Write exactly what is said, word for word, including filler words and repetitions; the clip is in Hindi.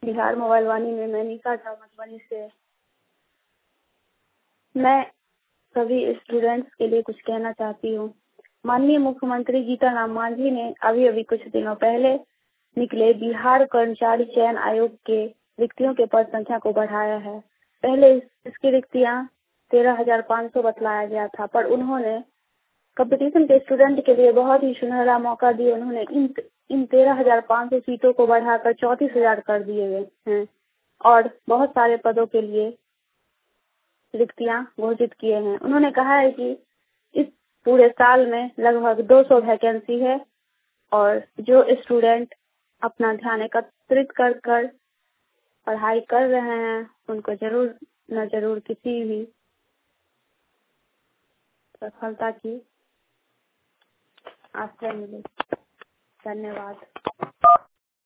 बिहार मोबाइल वाणी में मैं निशा झा मधुबनी से। मैं सभी स्टूडेंट्स के लिए कुछ कहना चाहती हूँ। माननीय मुख्यमंत्री जीतन राम मांझी ने अभी अभी कुछ दिनों पहले निकले बिहार कर्मचारी चयन आयोग के रिक्तियों के पद संख्या को बढ़ाया है। पहले इस, इसकी रिक्तियां तेरह हजार पाँच सौ बतलाया गया था, पर उन्होंने कंपटीशन के स्टूडेंट के लिए बहुत ही सुनहरा मौका दिए। उन्होंने इन इन तेरह हजार पाँच सौ सीटों को बढ़ाकर चौंतीस हजार कर दिए गए हैं और बहुत सारे पदों के लिए रिक्तियां घोषित किए हैं। उन्होंने कहा है कि इस पूरे साल में लगभग दो सौ वैकेंसी है और जो स्टूडेंट अपना ध्यान एकत्रित कर कर पढ़ाई कर रहे हैं उनको जरूर न जरूर किसी भी सफलता की आश्रय मिले। धन्यवाद।